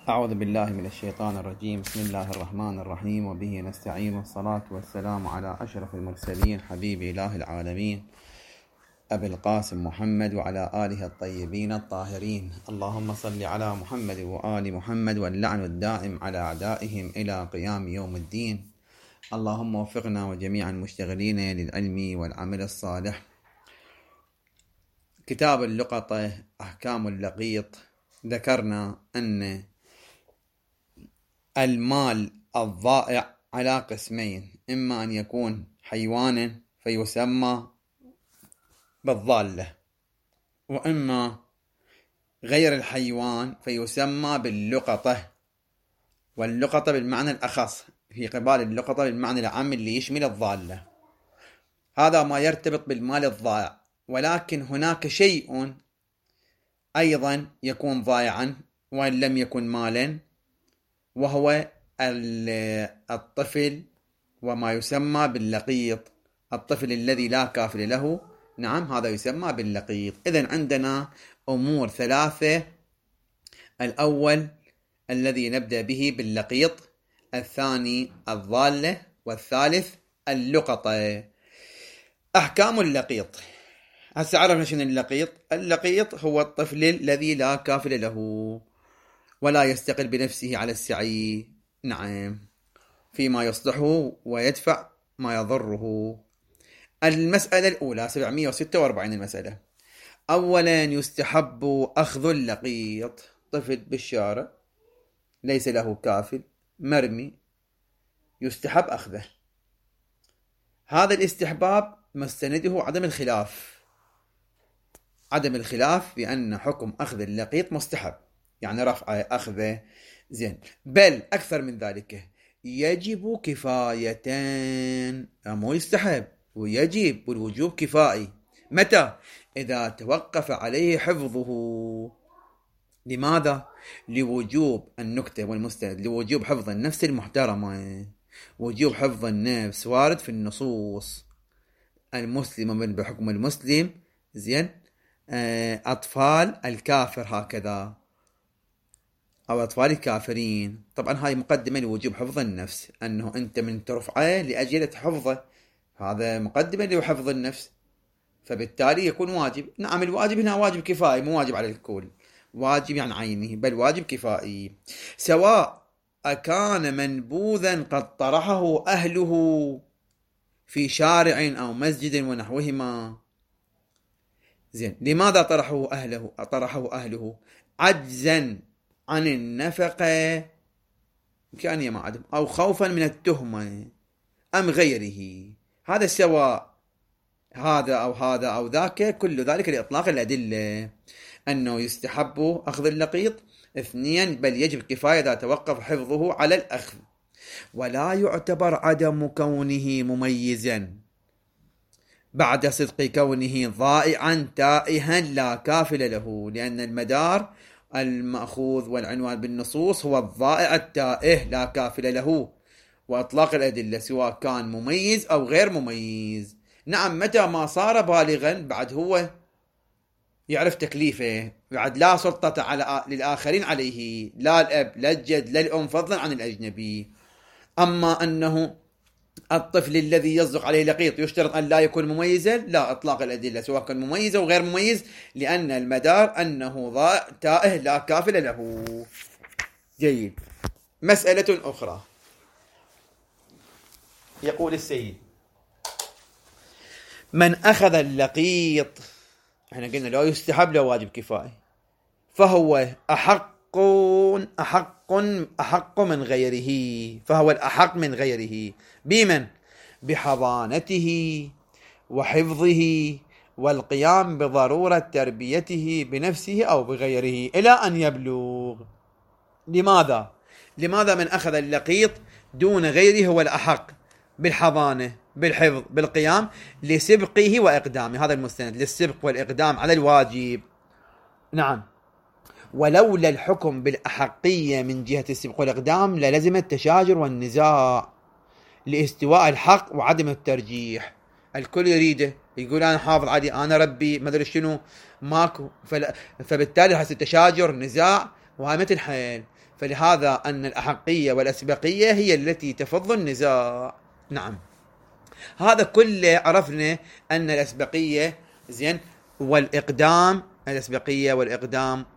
أعوذ بالله من الشيطان الرجيم. بسم الله الرحمن الرحيم، وبه نستعين، والصلاة والسلام على أشرف المرسلين حبيب إله العالمين أبي القاسم محمد وعلى آله الطيبين الطاهرين. اللهم صل على محمد وآل محمد، واللعن الدائم على أعدائهم إلى قيام يوم الدين. اللهم وفقنا وجميع المشتغلين للعلم والعمل الصالح. كتاب اللقطة أحكام اللقيط. ذكرنا أن المال الضائع على قسمين: إما أن يكون حيوانا فيسمى بالضالة، وإما غير الحيوان فيسمى باللقطة، واللقطة بالمعنى الأخص في قبال اللقطة بالمعنى العام اللي يشمل الضالة. هذا ما يرتبط بالمال الضائع، ولكن هناك شيء أيضا يكون ضائعا وإن لم يكن مالا، وهو الطفل وما يسمى باللقيط، الطفل الذي لا كافل له. نعم، هذا يسمى باللقيط. إذن عندنا أمور ثلاثة: الأول الذي نبدأ به باللقيط، الثاني الضالة، والثالث اللقطة. أحكام اللقيط. هسه عرفنا شنو اللقيط. اللقيط هو الطفل الذي لا كافل له ولا يستقل بنفسه على السعي، نعم، فيما يصلحه ويدفع ما يضره. المسألة الأولى 746 المسألة. أولا يستحب أخذ اللقيط. طفل بالشارع ليس له كافل، مرمي، يستحب أخذه. هذا الاستحباب مستنده عدم الخلاف بأن حكم أخذ اللقيط مستحب، يعني رفع أخذه زين، بل أكثر من ذلك يجب كفاية، مو يستحب، ويجب والوجوب كفائي. متى؟ إذا توقف عليه حفظه. لماذا؟ لوجوب النكتة والمستند، لوجوب حفظ النفس المحترمة. وجوب حفظ النفس وارد في النصوص. المسلم من بحكم المسلم، زين، أطفال الكافر هكذا، أو أطفال الكافرين. طبعا هاي مقدمة لوجوب حفظ النفس، أنه أنت من ترفعه لأجل حفظه، هذا مقدمة لحفظ النفس، فبالتالي يكون واجب. نعم، الواجب هنا واجب كفائي، مو واجب على الكل، واجب يعني عينه، بل واجب كفائي. سواء أكان منبوذا قد طرحه أهله في شارع أو مسجد ونحوهما. زين، لماذا طرحه أهله؟ عجزا عن النفقة كأن يمعدم، أو خوفا من التهمة أم غيره. هذا سواء هذا أو ذاك، كل ذلك لإطلاق الأدلة أنه يستحب أخذ اللقيط. اثنين، بل يجب كفاية إذا توقف حفظه على الأخذ. ولا يعتبر عدم كونه مميزا بعد صدق كونه ضائعا تائها لا كافل له، لأن المدار المأخوذ والعنوان بالنصوص هو الضائع التائه لا كافل له، وإطلاق الأدلة سواء كان مميز أو غير مميز. نعم، متى ما صار بالغا بعد هو يعرف تكليفه، بعد لا سلطة للآخرين عليه، لا الأب لا الجد لا الأم، فضلا عن الأجنبي. أما أنه الطفل الذي يصدق عليه لقيط يشترط أن لا يكون مميزا، لا، إطلاق الأدلة سواء كان مميز أو غير مميز، لأن المدار أنه ضائع تائه لا كافل له. جيد. مسألة أخرى، يقول السيد: من أخذ اللقيط، احنا قلنا لا يستحب لا واجب كفائي، فهو أحق من غيره، فهو الأحق من غيره. بمن؟ بحضانته وحفظه والقيام بضرورة تربيته بنفسه أو بغيره إلى أن يبلغ. لماذا من أخذ اللقيط دون غيره هو الأحق بالحضانة بالحفظ بالقيام؟ لسبقه وإقدامه. هذا المستند للسبق والإقدام على الواجب. نعم، ولولا الحكم بالأحقية من جهة السبق والإقدام للزم التشاجر والنزاع لاستواء الحق وعدم الترجيح. الكل يريده، يقول أنا حافظ علي، أنا ربي، ما أدري شنو، ماكو، فبالتالي حس التشاجر، نزاع، وهي متى الحال؟ فلهذا أن الأحقية والأسبقية هي التي تفض النزاع. نعم، هذا كله عرفنا أن الأسبقية زين والإقدام، الأسبقية والإقدام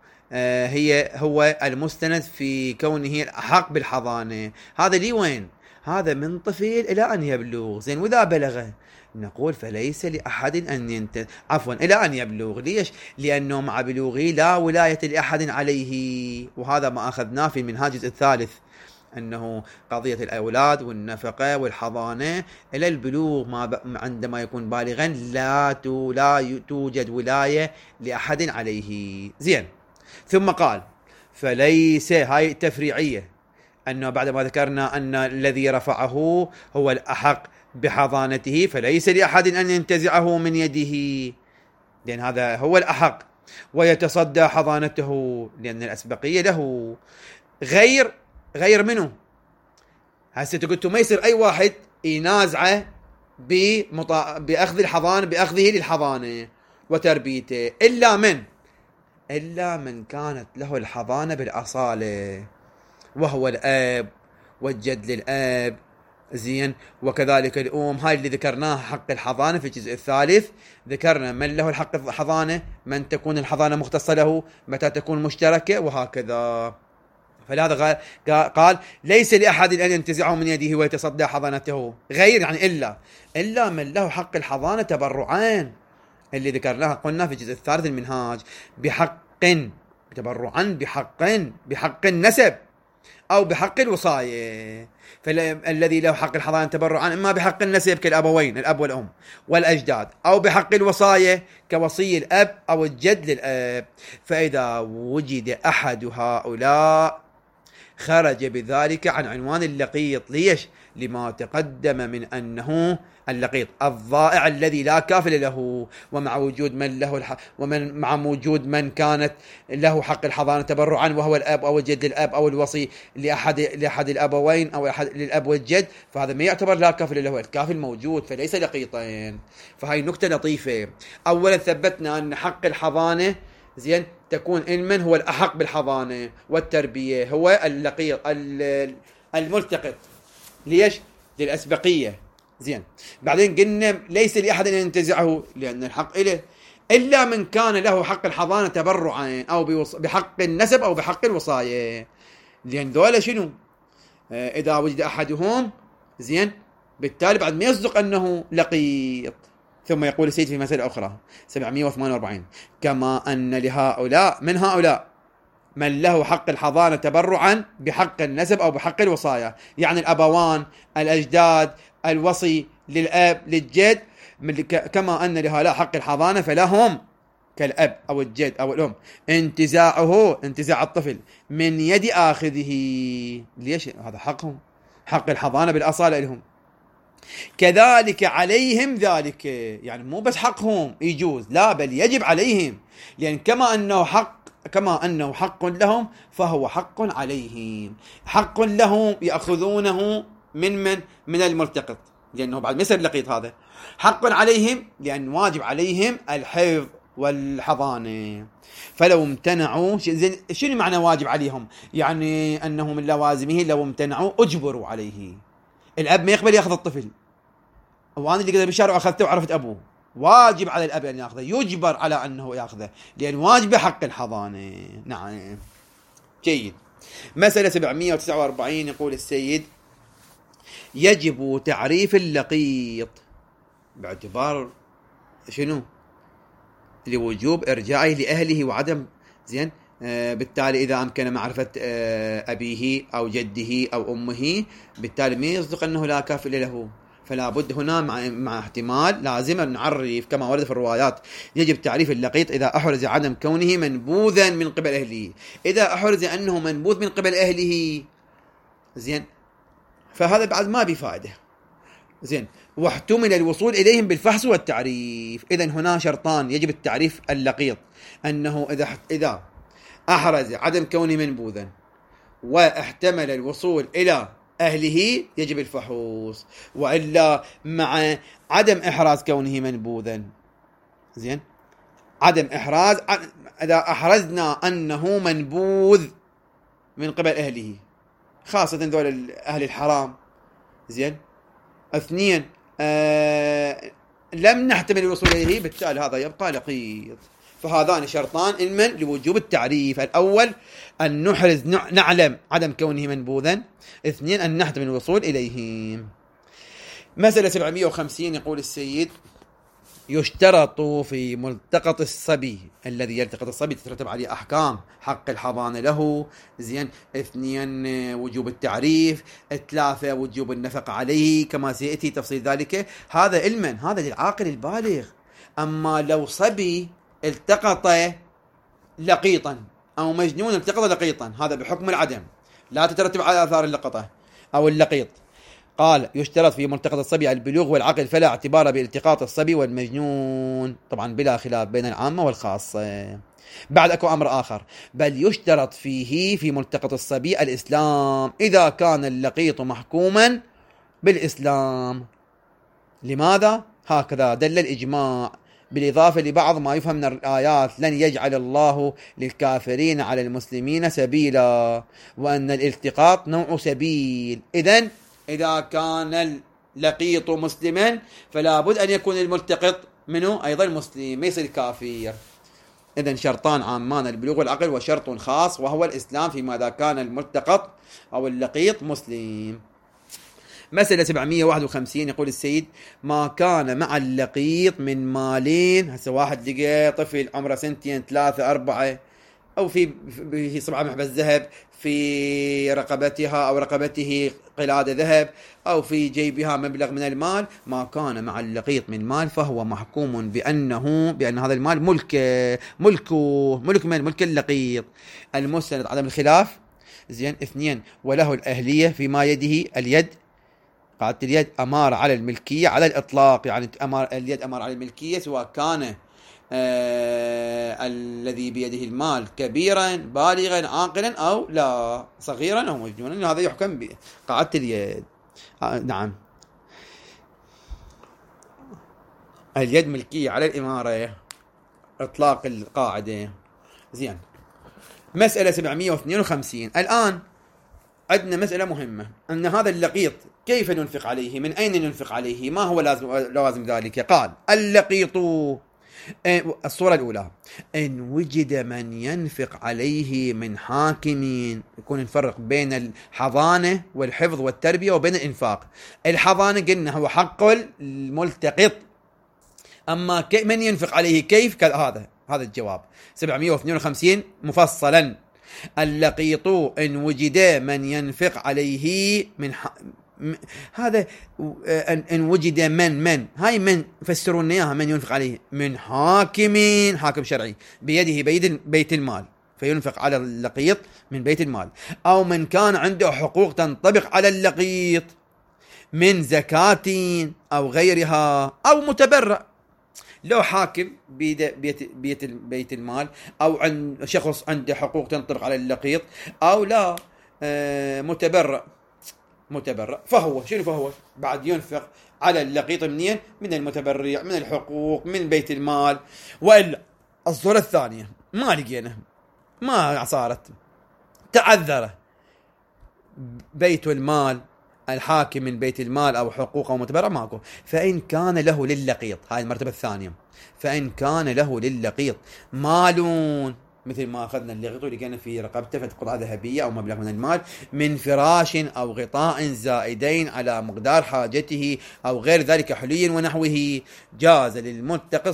هو المستند في كونه الأحق بالحضانة. هذا لي وين؟ هذا من طفل إلى أن يبلغ. زين، وإذا بلغ نقول فليس لأحد أن إلى أن يبلغ. ليش؟ لأنه مع بلوغه لا ولاية لأحد عليه، وهذا ما أخذناه في المنهاج الجزء الثالث، أنه قضية الأولاد والنفقة والحضانة إلى البلوغ عندما يكون بالغا لا توجد ولاية لأحد عليه. زين، ثم قال فليس، هاي التفريعية، أنه بعد ما ذكرنا أن الذي رفعه هو الأحق بحضانته فليس لأحد أن ينتزعه من يده، لأن هذا هو الأحق، ويتصدى حضانته لأن الأسبقية له. غير منه. هسه قلت ما يصير أي واحد ينازعه بأخذ الحضانة، بأخذه للحضانة وتربيته، إلا من كانت له الحضانة بالأصالة، وهو الأب والجد للأب. زين، وكذلك الأم. هاي اللي ذكرناها حق الحضانة في الجزء الثالث. ذكرنا من له الحق الحضانة، من تكون الحضانة مختصة له، متى تكون مشتركة، وهكذا. فلهذا قال ليس لأحد أن ينتزعه من يده ويتصدى حضانته. غير يعني إلا من له حق الحضانة تبرعان، اللي ذكرناها قلنا في الجزء الثالث المنهاج، بحق تبرعا، بحق النسب أو بحق الوصاية. فالذي له حق الحضانة تبرعا إما بحق النسب كالأبوين، الأب والأم والأجداد، أو بحق الوصاية كوصي الأب أو الجد للأب. فإذا وجد أحد هؤلاء خرج بذلك عن عنوان اللقيط. ليش؟ لما تقدم من أنه اللقيط الضائع الذي لا كافل له، ومع وجود من له مع وجود من كانت له حق الحضانة تبرعا، وهو الأب أو الجد للأب أو الوصي لأحد الأبوين أو للأب والجد، فهذا ما يعتبر لا كافل له، الكافل موجود فليس لقيطين. فهي نكتة لطيفة. أولا ثبتنا أن حق الحضانة زين تكون المن هو الأحق بالحضانة والتربية، هو اللقيط الملتقط. ليش؟ للأسبقية. زين، بعدين قلنا ليس لأحد أن ينتزعه لأن الحق إله، إلا من كان له حق الحضانة تبرعا أو بحق النسب أو بحق الوصاية. لأن ذولا شنو؟ إذا وجد أحدهم زين بالتالي بعد ما يصدق أنه لقيط. ثم يقول السيد في مسألة أخرى 748 كما أن لهؤلاء من هؤلاء من له حق الحضانة تبرعا بحق النسب أو بحق الوصايا، يعني الأبوان، الأجداد، الوصي للأب للجد، كما أن لهؤلاء حق الحضانة فلهم كالأب أو الجد أو الأم انتزاع الطفل من يد آخذه. ليش؟ هذا حقهم، حق الحضانة بالأصالة لهم. كذلك عليهم ذلك، يعني مو بس حقهم يجوز، لا بل يجب عليهم، لأن كما أنه حق لهم فهو حق عليهم. حق لهم يأخذونه من الملتقط، لأنه بعد ما يصير لقيط هذا. حق عليهم لأن واجب عليهم الحفظ والحضانة. فلو امتنعوا، شنو معنى واجب عليهم؟ يعني أنه من لوازمه لو امتنعوا أجبروا عليه. الأب ما يقبل يأخذ الطفل، وأنا اللي قدر بالشارع أخذته وعرفت أبوه، واجب على الأب أن يأخذه، يجبر على أنه يأخذه لأن واجب حق الحضانة. نعم، جيد. مسألة 749 يقول السيد يجب تعريف اللقيط باعتبار شنو؟ لوجوب إرجاعه لأهله وعدم زين. بالتالي إذا أمكن معرفة أبيه أو جده أو أمه، بالتالي ما يصدق أنه لا كافل له، فلا بد هنا مع احتمال لازم نعرف كما ورد في الروايات. يجب تعريف اللقيط إذا أحرز عدم كونه منبوذا من قبل أهله. إذا أحرز أنه منبوذ من قبل أهله زين فهذا بعد ما بفائدة. زين، واحتمل الوصول إليهم بالفحص والتعريف. إذن هنا شرطان يجب التعريف اللقيط، أنه إذا أحرز عدم كونه منبوذا واحتمل الوصول إلى أهله يجب الفحوص، وإلا مع عدم إحراز كونه منبوذا زين عدم إحراز، إذا أحرزنا أنه منبوذ من قبل أهله، خاصة ذول أهل الحرام. زين. 2 لم نحتمل الوصول إليه، بالتالي هذا يبقى لقيط. فهذان شرطان علما لوجوب التعريف: الأول أن نحرز نعلم عدم كونه منبوذا، 2 أن نحتمل الوصول إليه. مسألة 750 يقول السيد: يشترط في ملتقط الصبي الذي يلتقط الصبي تترتب عليه أحكام: حق الحضانة له، زين، 2 وجوب التعريف، 3 وجوب النفقة عليه كما سيأتي تفصيل ذلك. هذا علما، هذا للعاقل البالغ. أما لو صبي التقط لقيطا أو مجنون التقط لقيطا، هذا بحكم العدم، لا تترتب على آثار اللقطة أو اللقيط. قال: يشترط في ملتقط الصبي البلوغ والعقل، فلا اعتبار بالتقاط الصبي والمجنون، طبعا بلا خلاف بين العامة والخاصة. بعد أكو أمر آخر: بل يشترط فيه في ملتقط الصبي الإسلام إذا كان اللقيط محكوما بالإسلام. لماذا؟ هكذا دل الإجماع، بالإضافة لبعض ما يفهم من الآيات: لن يجعل الله للكافرين على المسلمين سبيلا، وأن الالتقاط نوع سبيل. إذن إذا كان اللقيط مسلما فلا بد أن يكون الملتقط منه أيضا مسلم، ما يصير كافر. إذن شرطان عامان: البلوغ والعقل، وشرط خاص وهو الإسلام فيما إذا كان الملتقط أو اللقيط مسلم. مسألة 751 يقول السيد: ما كان مع اللقيط من مالين، هسه واحد لقى طفل عمره 2 3 4 أو في صبعة محبس ذهب، في رقبتها أو رقبته قلادة ذهب، أو في جيبها مبلغ من المال، ما كان مع اللقيط من مال فهو محكوم بأن هذا المال ملك من ملك اللقيط المستند عدم الخلاف. زين. 2 وله الأهلية فيما يده. اليد، قاعدة اليد أمارة على الملكية على الإطلاق، يعني اليد أمارة على الملكية سواء كان الذي بيده المال كبيرا بالغا عاقلا أو لا، صغيرا أو مجنونا، هذا يحكم بقاعدة اليد. نعم، اليد ملكية على الإمارة، إطلاق القاعدة. زين. مسألة 752 الآن عندنا مسألة مهمة، أن هذا اللقيط كيف ننفق عليه؟ من أين ننفق عليه؟ ما هو لازم ذلك؟ قال: اللقيط، الصورة الأولى: إن وجد من ينفق عليه من حاكم، يكون نفرق بين الحضانة والحفظ والتربية وبين الإنفاق. الحضانة قلنا هو حق الملتقط، أما من ينفق عليه كيف؟ هذا الجواب. 752 مفصلا: اللقيط إن وجد من ينفق عليه من هذا إن وجد من هاي من فسروا إياها، من ينفق عليه من حاكم شرعي بيده بيت المال، فينفق على اللقيط من بيت المال، أو من كان عنده حقوق تنطبق على اللقيط من زكاة أو غيرها، أو متبرع. لو حاكم بيت المال، أو عند شخص عنده حقوق تنطبق على اللقيط، أو لا متبرع، فهو بعد ينفق على اللقيط منين؟ من المتبرع، من الحقوق، من بيت المال. وإلا الصورة الثانية ما لقينا، ما صارت، تعذر بيت المال، الحاكم من بيت المال أو حقوق أو متبرع ماكو، فإن كان له للقيط، هاي المرتبة الثانية، فإن كان له للقيط مالون، مثل ما أخذنا اللقيط ولقينا في رقبته قطعة ذهبية أو مبلغ من المال، من فراش أو غطاء زائدين على مقدار حاجته أو غير ذلك حلي ونحوه، جاز للملتقط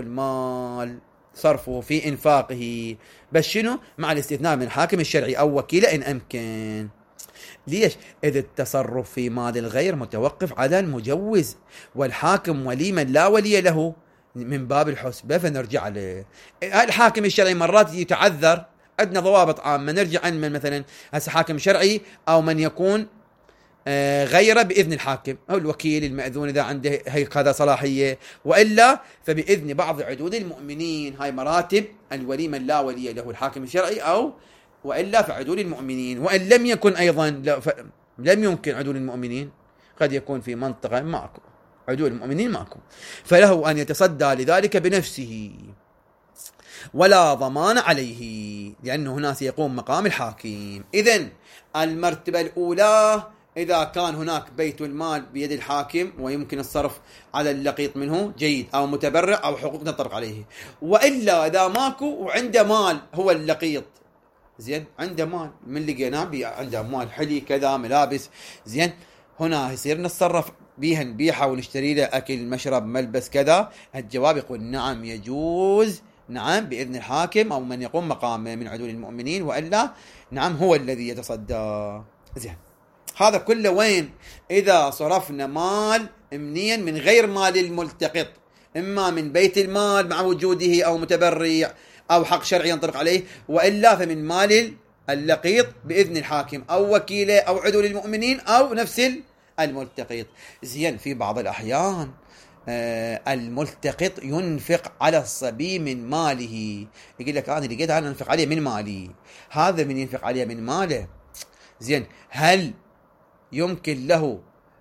صرفه في إنفاقه، بس شنو؟ مع الاستثناء من الحاكم الشرعي أو وكيله إن أمكن. ليش؟ إذا التصرف في مال الغير متوقف على المجوز، والحاكم ولي من لا ولي له من باب الحسبة، فنرجع له. الحاكم الشرعي مرات يتعذر، عندنا ضوابط عامة نرجع عن من مثلا هسه حاكم شرعي أو من يكون غيره بإذن الحاكم أو الوكيل المأذون إذا عنده هذا صلاحية، وإلا فبإذن بعض عدود المؤمنين. هاي مراتب الولي من لا ولي له، الحاكم الشرعي أو وإلا فعدول المؤمنين. وإن لم يكن أيضا لم يمكن عدول المؤمنين، قد يكون في منطقة ماكو عدول المؤمنين ماكو، فله أن يتصدى لذلك بنفسه. ولا ضمان عليه، لأنه هنا سيقوم مقام الحاكم. إذن المرتبة الأولى إذا كان هناك بيت المال بيد الحاكم ويمكن الصرف على اللقيط منه جيد، أو متبرع أو حقوق نطرق عليه. وإلا إذا ماكو وعنده مال هو اللقيط، زين، عنده مال من لقيناه عنده مال حلي كذا ملابس، زين، هنا يصير نتصرف بيها نبيعها ونشتري له أكل مشرب ملبس كذا. الجواب يقول نعم يجوز، نعم بإذن الحاكم أو من يقوم مقامه من عدول المؤمنين، وإلا نعم هو الذي يتصدى. زين، هذا كله وين؟ إذا صرفنا مال أمنيا من غير مال الملتقط، إما من بيت المال مع وجوده أو متبرع أو حق شرعي ينطبق عليه، وإلا فمن مال اللقيط بإذن الحاكم أو وكيله أو عدول المؤمنين أو نفس الملتقط. زين، في بعض الأحيان الملتقط ينفق على الصبي من ماله، يقول لك أنا لقيت أنا أنفق عليه من مالي. هذا من ينفق عليه من ماله، زين، هل يمكن له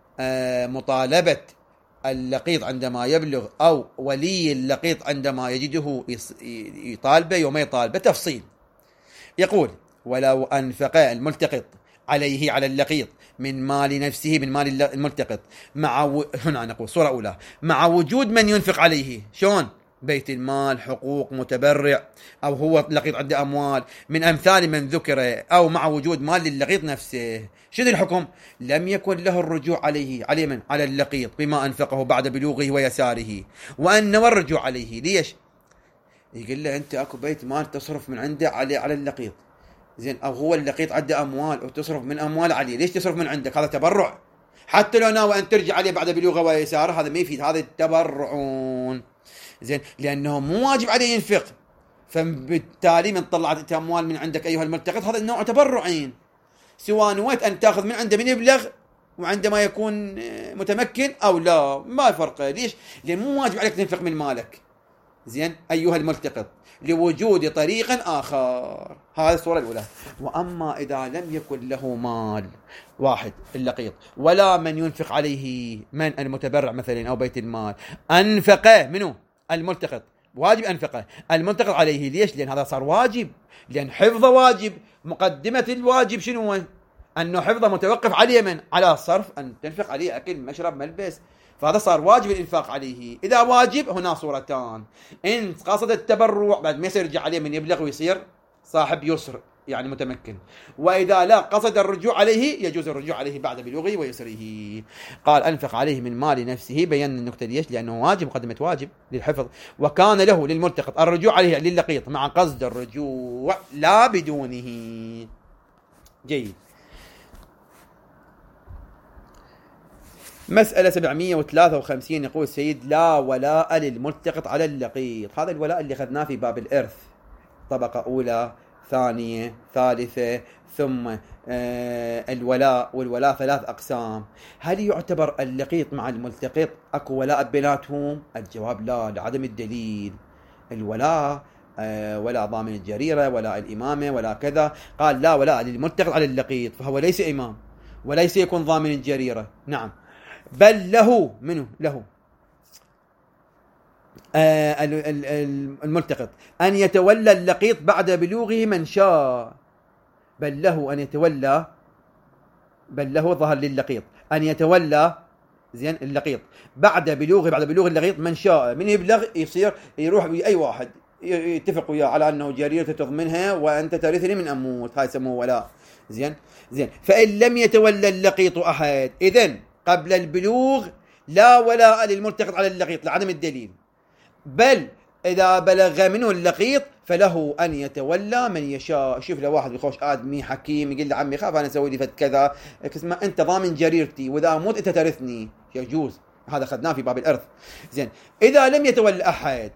مطالبة اللقيط عندما يبلغ أو ولي اللقيط عندما يجده يطالبه يوم يطالبه؟ تفصيل يقول ولو أنفق الملتقط عليه على اللقيط من مال نفسه، من مال الملتقط، هنا نقول صورة أولى مع وجود من ينفق عليه. شلون؟ بيت المال، حقوق، متبرع، أو هو اللقيط عنده أموال من أمثال من ذكر، أو مع وجود مال للقيط نفسه. شنو الحكم؟ لم يكن له الرجوع عليه من؟ على اللقيط بما أنفقه بعد بلوغه ويساره، وأن نوى الرجوع عليه. ليش؟ يقول له أنت أكو بيت مال تصرف من عنده على اللقيط، زين، أو هو اللقيط عنده أموال وتصرف من أموال عليه، ليش تصرف من عندك؟ هذا تبرع، حتى لو ناوي أن ترجع عليه بعد بلوغه ويساره هذا ما يفيد، هذا تبرعون، زين، لأنه مو واجب عليه ينفق، فبالتالي من طلعت أموال من عندك أيها الملتقط هذا النوع تبرعين، سواء نويت أن تأخذ من عنده من يبلغ وعندما يكون متمكن أو لا، ما فرق. ليش؟ لأن مو واجب عليك تنفق من مالك، زين، أيها الملتقط، لوجود طريق آخر. هذه الصورة الأولى. وأما إذا لم يكن له مال، واحد اللقيط، ولا من ينفق عليه من المتبرع مثلا أو بيت المال، أنفقه منه الملتقط، واجب أنفقه الملتقط عليه. ليش؟ لأن هذا صار واجب، لأن حفظه واجب. مقدمة الواجب شنو هو؟ أنه حفظه متوقف عليه من؟ على الصرف، أن تنفق عليه أكل مشرب ملبس، فهذا صار واجب الإنفاق عليه. إذا واجب هنا صورتان: إن قصد التبرع بعد ما يرجع عليه من يبلغ ويصير صاحب يسر يعني متمكن، وإذا لا قصد الرجوع عليه يجوز الرجوع عليه بعد بلوغه ويسره. قال أنفق عليه من مال نفسه، بيان النكتة ليش؟ لأنه واجب، مقدمة واجب للحفظ، وكان له للملتقط الرجوع عليه للقيط مع قصد الرجوع لا بدونه. جيد. مسألة 753 يقول السيد: لا ولاء للملتقط على اللقيط. هذا الولاء اللي أخذناه في باب الإرث، طبقة أولى، ثانية، ثالثة، ثم الولاء، والولاء 3 أقسام. هل يعتبر اللقيط مع الملتقط أكو ولاء بيناتهم؟ الجواب لا، لعدم الدليل. الولاء ولا ضامن الجريرة ولا الإمامة ولا كذا. قال لا ولاء للملتقط على اللقيط، فهو ليس إمام وليس يكون ضامن الجريرة، نعم، بل له منه له الملتقط أن يتولى اللقيط بعد بلوغه من شاء. بل له أن يتولى، بل له ظهر للقيط أن يتولى، زين، اللقيط بعد بلوغ اللقيط من شاء. من يبلغ يصير يروح أي واحد يتفق وياه على أنه جريرة تضمنها وأنت ترثني من أموت، هاي يسموه ولاء. زين. فإن لم يتولى اللقيط أحد، إذن قبل البلوغ لا ولاء للملتقط على اللقيط لعدم الدليل، بل إذا بلغ منه اللقيط فله أن يتولى من يشاء. شوف له واحد بيخوش آدمي حكيم يقول له عمي خاف أنا أسوي لي فت كذا، أنت ضامن جريرتي وإذا أموت أنت ترثني، يجوز. هذا أخذناه في باب الإرث. زين. إذا لم يتولى أحد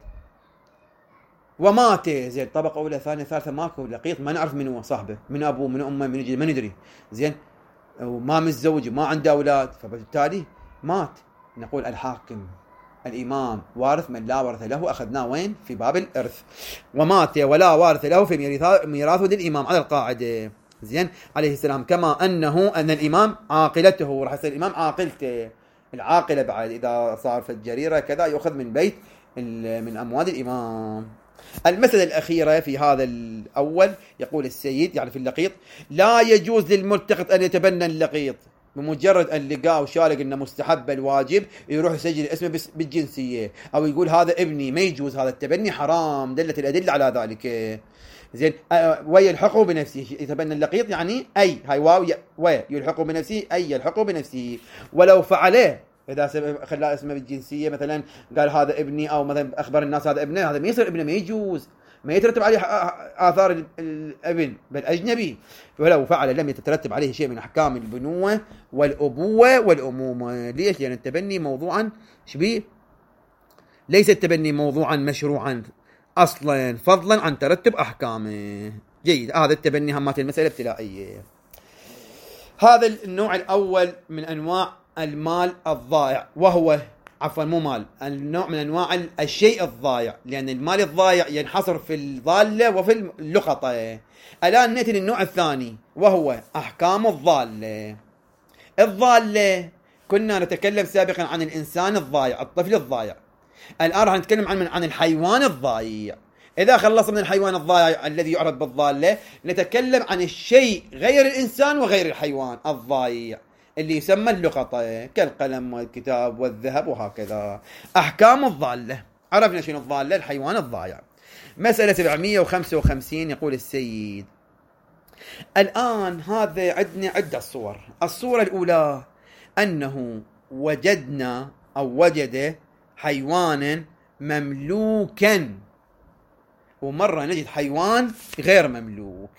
ومات، زين، طبقة أولى ثانية ثالثة ماكو لقيط، ما نعرف منه صاحبه، من أبوه من أمه من يجي ما ندري، زين، وما متزوج ما عنده أولاد، فبالتالي مات. نقول الحاكم الإمام وارث من لا ورث له، أخذناه وين؟ في باب الإرث. ومات ولا وارث له في ميراثه للإمام على القاعدة، زين، عليه السلام. كما أن الإمام عاقلته، راح يصير الإمام عاقلته، العاقلة بعد إذا صار في الجريرة كذا يأخذ من بيت من أموال الإمام. المسألة الأخيرة في هذا الأول يقول السيد يعني في اللقيط: لا يجوز للملتقط أن يتبنى اللقيط بمجرد أن لقاه وشارك أنه مستحب الواجب يروح يسجل اسمه بالجنسية، أو يقول هذا ابني. ما يجوز هذا التبني، حرام، دلت الأدلة على ذلك. زين. ويلحقه بنفسه، يتبنى اللقيط يعني أي، هاي واو ويلحقه بنفسه أي يلحقه بنفسه. ولو فعله، إذا خلاه اسمه بالجنسية مثلا، قال هذا ابني، أو مثلا أخبر الناس هذا ابنه، هذا ما يصير ابنه، ما يجوز، ما يترتب عليه آثار الابن بل أجنبي. ولو فعل لم يترتب عليه شيء من أحكام البنوة والأبوة والأمومة. ليش؟ لأن التبني موضوعا شبيه، ليس التبني موضوعا مشروعا أصلا، فضلا عن ترتب أحكامه. جيد. هذا التبني همات المسألة ابتدائية. هذا النوع الأول من أنواع المال الضائع، وهو مو مال، النوع من أنواع الشيء الضائع، لأن المال الضائع ينحصر في الضالة وفي اللقطة. الآن نأتي للنوع الثاني، وهو أحكام الضالة. الضالة كنا نتكلم سابقا عن الإنسان الضائع، الطفل الضائع. الآن راح نتكلم عن الحيوان الضائع. إذا خلصنا من الحيوان الضائع الذي يعرف بالضالة، نتكلم عن الشيء غير الإنسان وغير الحيوان الضائع اللي يسمى اللقطة، كالقلم والكتاب والذهب وهكذا. أحكام الضالة. عرفنا شنو الضالة، الحيوان الضائع. مسألة 755 يقول السيد: الآن هذا عندنا عدة صور. الصورة الأولى أنه وجدنا أو وجد حيوانا مملوكا، ومرة نجد حيوان غير مملوك.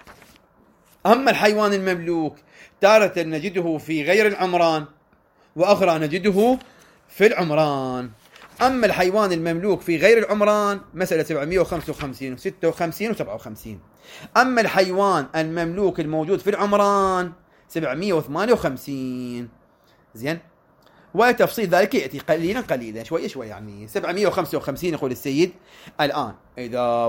أما الحيوان المملوك تارة نجده في غير العمران، وأخرى نجده في العمران. أما الحيوان المملوك في غير العمران مسألة 755 و56 و57. أما الحيوان المملوك الموجود في العمران 758. زين. وتفصيل ذلك يأتي قليلا شوي يعني. 755 يقول السيد: الآن إذا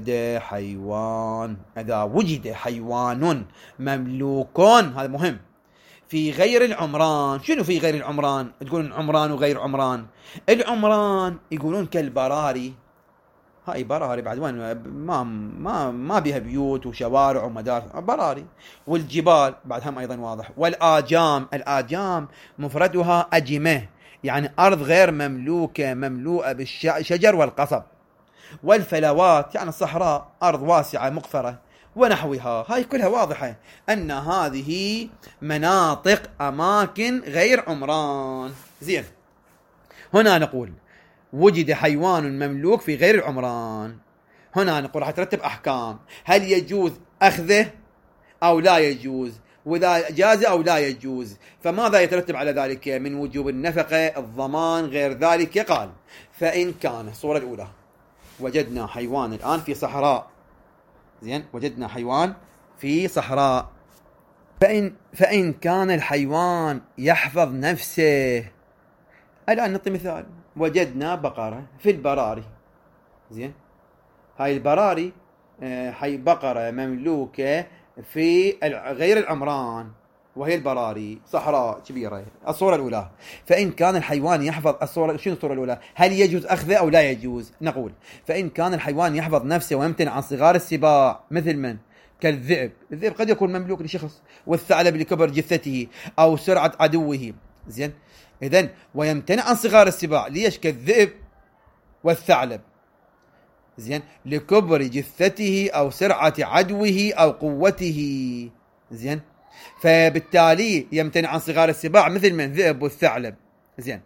وجد حيوان مملوك، هذا مهم، في غير العمران. شنو في غير العمران؟ تقولون عمران وغير عمران. العمران يقولون كالبراري. هاي براري بعد وين؟ ما بها بيوت وشوارع ومدارس، براري. والجبال بعد هم أيضا واضح. والآجام، الآجام مفردها أجمة، يعني أرض غير مملوكة، مملوءة بالشجر والقصب. والفلوات يعني الصحراء، أرض واسعة مقفرة ونحوها. هاي كلها واضحة أن هذه مناطق أماكن غير عمران. زين. هنا نقول وجد حيوان مملوك في غير العمران. هنا نقول راح ترتب أحكام: هل يجوز أخذه أو لا يجوز، وإذا جاز أو لا يجوز. فماذا يترتب على ذلك من وجوب النفقة، الضمان، غير ذلك؟ قال: فإن كان، الصورة الأولى، وجدنا حيوان الآن في صحراء. زين. وجدنا حيوان في صحراء. فإن كان الحيوان يحفظ نفسه. الآن نعطي مثال: وجدنا بقرة في البراري. زين. هاي البراري حي بقرة مملوكة في غير العمران، وهي البراري صحراء كبيرة. الصورة الأولى: فإن كان الحيوان يحفظ. شنو الصورة الأولى؟ هل يجوز أخذه أو لا يجوز؟ نقول: فإن كان الحيوان يحفظ نفسه ويمتنع عن صغار السباع، مثل من؟ كالذئب. الذئب قد يكون مملوك لشخص، والثعلب لكبر جثته أو سرعة عدوه. زين. إذن ويمتنع عن صغار السباع. ليش؟ كالذئب والثعلب. زين. لكبر جثته أو سرعة عدوه أو قوته. زين. فبالتالي يمتنع عن صغار السباع مثل من؟ ذئب والثعلب. زين.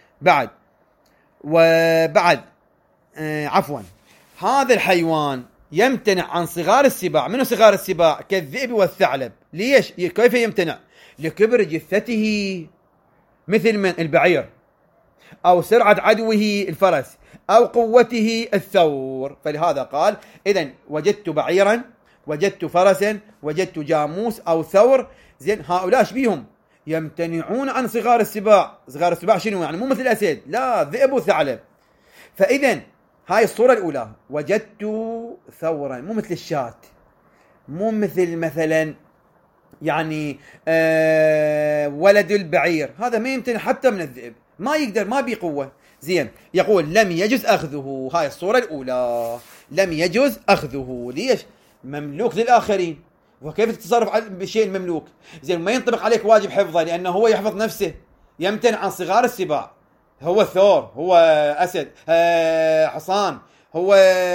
عفوا، هذا الحيوان يمتنع عن صغار السباع. منو صغار السباع؟ كالذئب والثعلب. ليش؟ كيف يمتنع؟ لكبر جثته، مثل من؟ البعير، أو سرعة عدوه الفرس، أو قوته الثور. فلهذا قال: إذن وجدت بعيرا، وجدت فرسا، وجدت جاموس أو ثور. زين. هؤلاء شبيهم يمتنعون عن صغار السباع. صغار السباع شنو يعني؟ مو مثل الأسد، لا، ذئب وثعلب. فإذن هاي الصورة الأولى: وجدت ثورا، مو مثل الشاة، مو مثلا يعني ولد البعير، هذا ما يمتنع حتى من الذئب، ما يقدر، ما بيه قوة. زين. يقول: لم يجوز أخذه. هاي الصورة الأولى. لم يجوز أخذه. ليش؟ مملوك للآخرين، وكيف تتصرف بالشيء المملوك؟ زين ما ينطبق عليك واجب حفظه، لأنه هو يحفظ نفسه، يمتنع عن صغار السباع. هو ثور، هو أسد، حصان، هو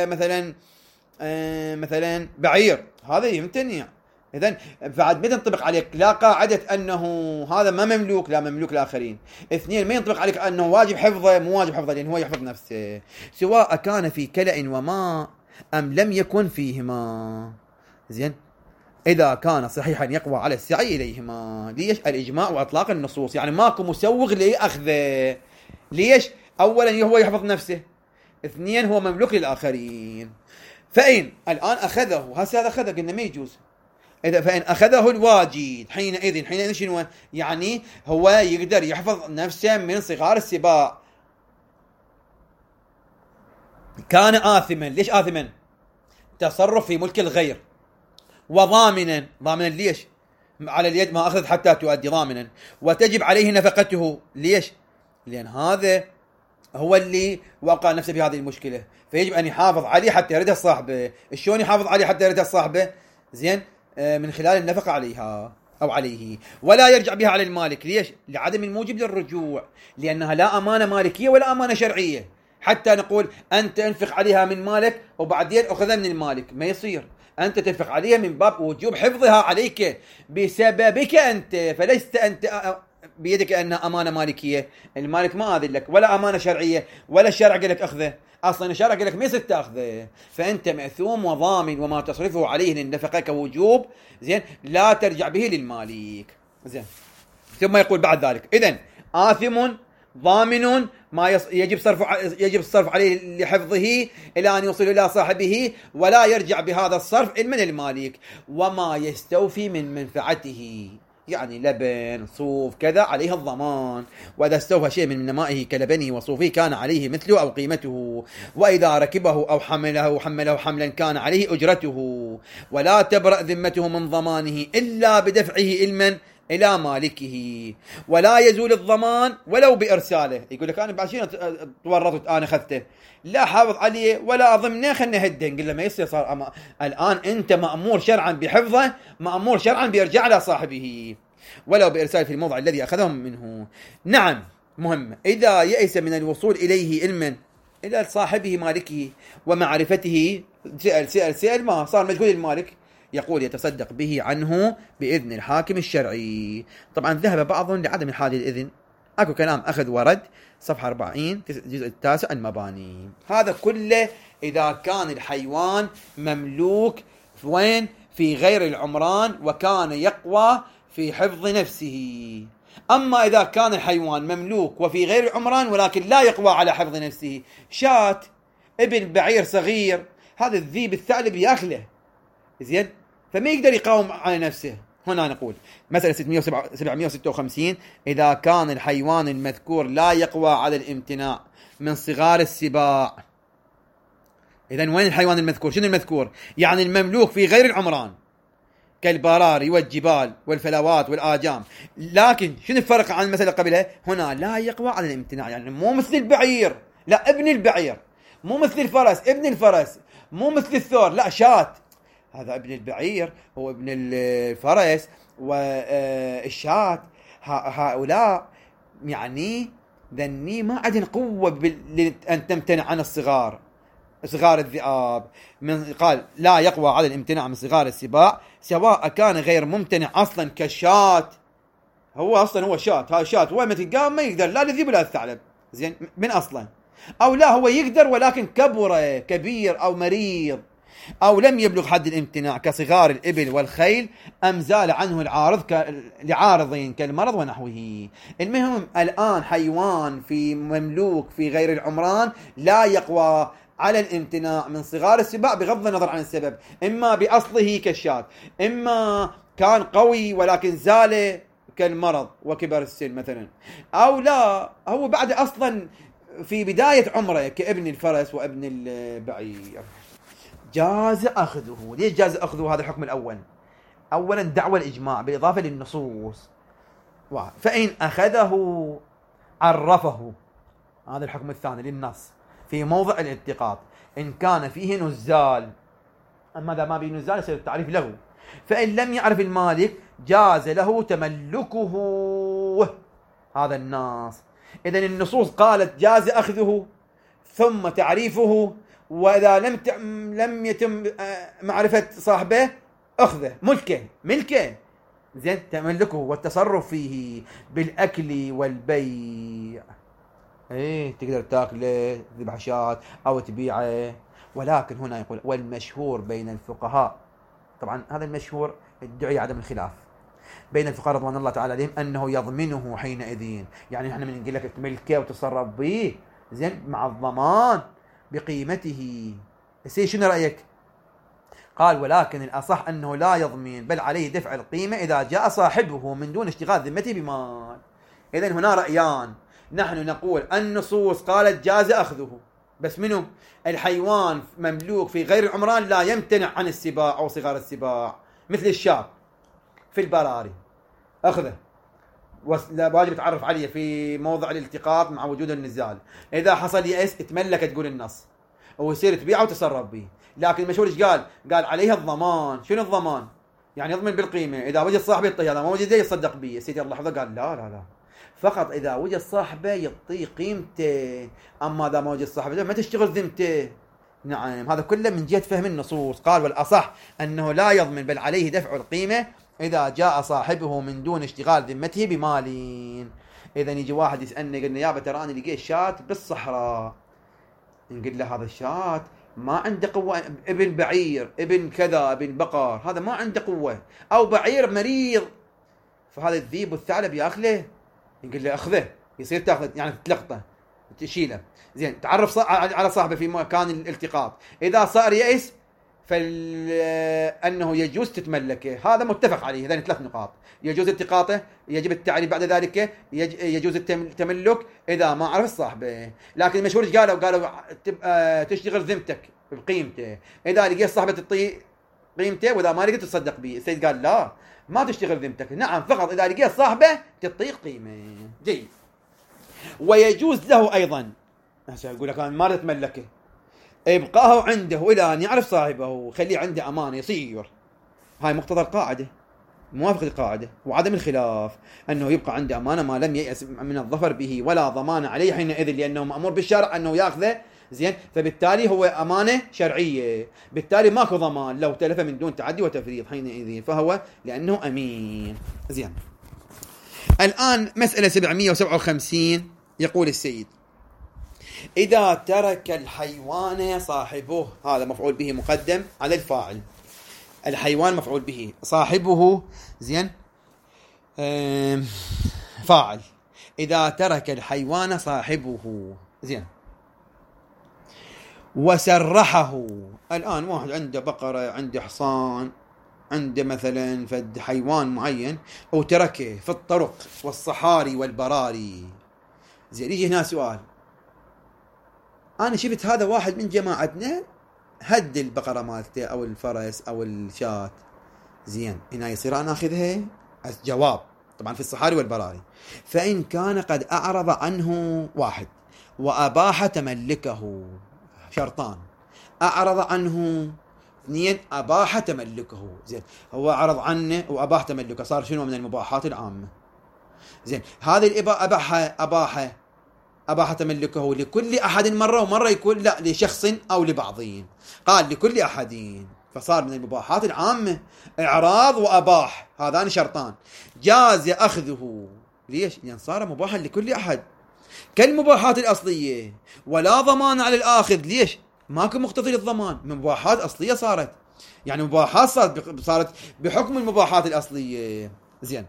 مثلا بعير، هذا يمتنع. إذن بعد ما تنطبق عليك لا قاعدة أنه هذا ما مملوك، لا مملوك الآخرين. اثنين، ما ينطبق عليك أنه واجب حفظه، مو واجب حفظه، لأنه هو يحفظ نفسه، سواء كان في كلأ وماء أم لم يكن فيهما. زين، إذا كان صحيحا يقوى على السعي إليهما. ليش؟ الإجماع وإطلاق النصوص، يعني ماكو مسوغ لأخذه. ليش؟ أولا هو يحفظ نفسه، اثنين هو مملوك للآخرين. فإن الآن أخذه، هذا أخذه قلنا ما يجوز. إذا فإن أخذه الواجد حينئذ شنو؟ يعني هو يقدر يحفظ نفسه من صغار السباع. كان آثما. ليش آثما؟ تصرف في ملك الغير، وضامنا. ضامنا ليش؟ على اليد ما أخذ حتى تؤدي، ضامنا. وتجب عليه نفقته. ليش؟ لأن هذا هو اللي وقع نفسه في هذه المشكلة، فيجب أن يحافظ عليه حتى يردها صاحبه. شلون يحافظ عليه حتى يردها صاحبه؟ زين، من خلال النفقة عليها أو عليه، ولا يرجع بها على المالك. ليش؟ لعدم الموجب للرجوع، لأنها لا أمانة مالكية ولا أمانة شرعية حتى نقول أنت انفق عليها من مالك وبعدين أخذها من المالك. ما يصير. أنت تنفق عليها من باب وجوب حفظها عليك بسببك أنت، فلست أنت بيدك أنها أمانة مالكية. المالك ما أذن لك، ولا أمانة شرعية، ولا الشرع قال لك أخذه. أصلا الشرع قال لك ما يصير تأخذه، فأنت مأثوم وضامن، وما تصرفه عليه للنفقة كوجوب زين لا ترجع به للمالك. زين، ثم يقول بعد ذلك إذن آثم ضامن ما يجب الصرف عليه لحفظه إلى أن يوصل إلى صاحبه، ولا يرجع بهذا الصرف من المالك. وما يستوفي من منفعته، يعني لبن، صوف، كذا، عليه الضمان. وإذا استوفى شيء من نمائه كلبنه وصوفه كان عليه مثله أو قيمته. وإذا ركبه أو حمله حملا كان عليه أجرته. ولا تبرأ ذمته من ضمانه إلا بدفعه إلى مالكه. ولا يزول الضمان ولو بإرساله. يقول لك أنا بعد شيء تورطت، أنا أخذته، لا حافظ عليه ولا أضمنه، خلنا هدن. قل له ما يصير، صار الآن أنت مأمور شرعا بحفظه، مأمور شرعا بيرجع على صاحبه ولو بإرسال في الموضع الذي أخذهم منه. نعم، مهم. إذا يئس من الوصول إليه علما إلى صاحبه مالكه ومعرفته، سأل ما صار مجهول المالك، يقول يتصدق به عنه بإذن الحاكم الشرعي. طبعا ذهب بعضهم لعدم الحاجة الإذن. أكو كلام أخذ ورد، صفحة 40 الجزء التاسع المباني. هذا كله إذا كان الحيوان مملوك وين؟ في غير العمران، وكان يقوى في حفظ نفسه. أما إذا كان الحيوان مملوك وفي غير العمران ولكن لا يقوى على حفظ نفسه، شاة، ابن بعير صغير، هذا الذيب الثعلب يأكله، زين، فما يقدر يقاوم على نفسه. هنا نقول مثلا 756 إذا كان الحيوان المذكور لا يقوى على الامتناع من صغار السباع. إذن وين الحيوان المذكور؟ شنو المذكور؟ يعني المملوك في غير العمران كالبراري والجبال والفلوات والآجام. لكن شنو الفرق عن المسألة قبلها؟ هنا لا يقوى على الامتناع، يعني مو مثل البعير، لا ابن البعير، مو مثل الفرس ابن الفرس، مو مثل الثور، لا شاة، هذا ابن البعير هو ابن الفرس والشاة. هؤلاء يعني ذني ما عندهم قوة أن تمتنع عن صغار الذئاب. قال لا يقوى على الامتناع من صغار السباع، سواء كان غير ممتنع أصلا كالشاة، هو أصلا هو شاة، هاي شاة وين ما تلقاه ما يقدر لا الذئب ولا الثعلب، زين، من أصلا. أو لا هو يقدر ولكن كبر، كبير أو مريض، أو لم يبلغ حد الامتناع كصغار الإبل والخيل، أم زال عنه العارض لعارضين كالمرض ونحوه. المهم الآن حيوان في مملوك في غير العمران لا يقوى على الامتناع من صغار السباع بغض النظر عن السبب، إما بأصله كالشاة، إما كان قوي ولكن زال كالمرض وكبر السن مثلا، أو لا هو بعد أصلا في بداية عمره كابن الفرس وابن البعير، جاز أخذه. ليش جاز أخذه؟ هذا الحكم الأول. أولا دعوى الإجماع بالإضافة للنصوص. فإن أخذه عرفه، هذا الحكم الثاني للنص في موضع الاتقاط. إن كان فيه نزال. أما إذا ما به نزال يصير التعريف له. فإن لم يعرف المالك جاز له تملكه. هذا النص. إذن النصوص قالت جاز أخذه ثم تعريفه، وإذا لم يتم معرفة صاحبه أخذه ملكه زين، تملكه والتصرف فيه بالأكل والبيع. ايه تقدر تاكله، تذبح شاة او تبيعه. ولكن هنا يقول والمشهور بين الفقهاء، طبعا هذا المشهور ادعي عدم الخلاف بين الفقهاء رضوان الله تعالى عليهم انه يضمنه حينئذ. يعني احنا من نقول لك تملكه وتصرف به زين مع الضمان بقيمته. يصير شنو رايك؟ قال ولكن الاصح انه لا يضمن بل عليه دفع القيمه اذا جاء صاحبه من دون اشتغال ذمته بمال. اذا هنا رايان. نحن نقول النصوص قالت جاز أخذه، بس منه الحيوان مملوك في غير العمران لا يمتنع عن السباع أو صغار السباع، مثل الشاة في البراري أخذه، واجب تعرف عليه في موضع الالتقاط مع وجود النزال. إذا حصل يأس تملك تقول النص ويصير تبيعه وتصرف به. لكن المشهور ايش قال؟ قال عليه الضمان. شنو الضمان؟ يعني يضمن بالقيمة، إذا وجد صاحبه يعطيه، هذا ما وجد يصدق به. سيدي الله حفظه قال لا فقط إذا وجد صاحبه يعطيه قيمته، أما إذا ما وجد صاحبه ما تشتغل ذمته. نعم، هذا كله من جهة فهم النصوص. قال والأصح أنه لا يضمن بل عليه دفع القيمة إذا جاء صاحبه من دون اشتغال ذمته بمال. إذا يجي واحد يسألني يقول لي يابا ترى أنا لقيت شاة بالصحراء، نقول له هذا الشاة ما عنده قوة، ابن بعير ابن كذا ابن بقر، هذا ما عنده قوة، أو بعير مريض، فهذا الذيب والثعلب ياكله. يقول له اخذه، يصير تاخذ يعني تلقطه تشيله زين. تعرف على صاحبه في مكان الالتقاط، اذا صار يئس فانه يجوز تتملكه. هذا متفق عليه. هذين 3 نقاط: يجوز التقاطه، يجب التعريف بعد ذلك، يجوز التملك اذا ما عرف صاحبه. لكن المشهور قالوا تبقى تشتغل ذمتك بقيمته، اذا لقيت صاحبه تعطيه قيمته، واذا ما لقيت تصدق به. السيد قال لا، ما تشتغل ذمتك. نعم، فقط إذا لقيت صاحبه تعطيه قيمة. جيد. ويجوز له أيضا، أقول لك أنا ما تتملكه، ابقاه عنده إلى أن يعرف صاحبه، خليه عنده أمانة. يصير هاي مقتضى القاعدة، موافقة القاعدة وعدم الخلاف، أنه يبقى عنده أمانة ما لم ييأس من الظفر به ولا ضمان عليه حينئذ، لأنه مأمور بالشرع أنه يأخذه زين، فبالتالي هو أمانة شرعية، بالتالي ماكو ضمان لو تلف من دون تعدي وتفريط حينئذ، فهو لأنه أمين. زين. الآن مسألة 757 يقول السيد: إذا ترك الحيوان صاحبه، هذا مفعول به مقدم على الفاعل، الحيوان مفعول به، صاحبه زين فاعل. إذا ترك الحيوان صاحبه زين وسرحه. الآن واحد عنده بقرة، عنده حصان، عنده مثلا فد حيوان معين وتركه في الطرق والصحاري والبراري. زين، يجي هنا سؤال: أنا شفت هذا واحد من جماعتنا هد البقرة مالته أو الفرس أو الشاة، زين، هنا يصير أنا أخذها؟ الجواب طبعا في الصحاري والبراري. فإن كان قد أعرض عنه واحد وأباح تملكه، شرطان: أعرض عنه، 2 أباح تملكه. زين، هو أعرض عنه وأباح تملكه، صار شنو من المباحات العامة. زين، هذه أباح تملكه لكل أحد مرة، ومرة يكون لا لشخص أو لبعضين. قال لكل أحد، فصار من المباحات العامة. إعراض وأباح، هذان شرطان. جاز أخذه، ليش؟ لأن صار مباحا لكل أحد كالمباحات الأصلية، ولا ضمان على الآخذ. ليش؟ ماكو مقتضي للضمان، مباحات أصلية صارت، يعني مباحات صارت بحكم المباحات الأصلية. زين،